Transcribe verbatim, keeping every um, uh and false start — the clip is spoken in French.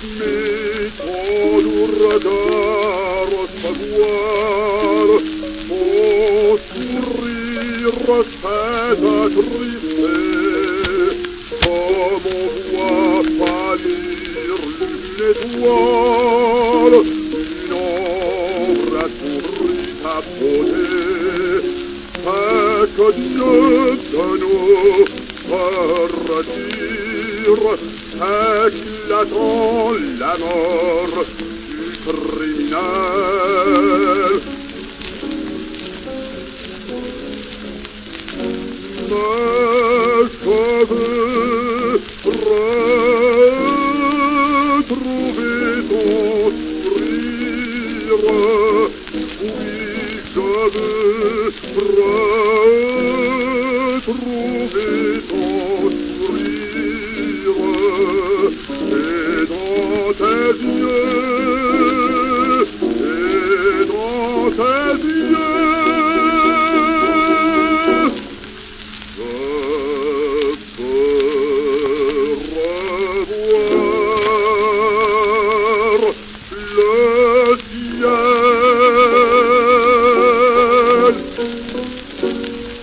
mais ton doux regard savoir, ton sourire fait attrister, comme on voit pâlir une étoile, une ombre assombrit ta beauté, c'est que Dieu de nous retire, éclatant la mort du criminel. Mes cheveux retrouver ton sourire, oui, je veux retrouver ton sourire, et dans tes yeux, et dans tes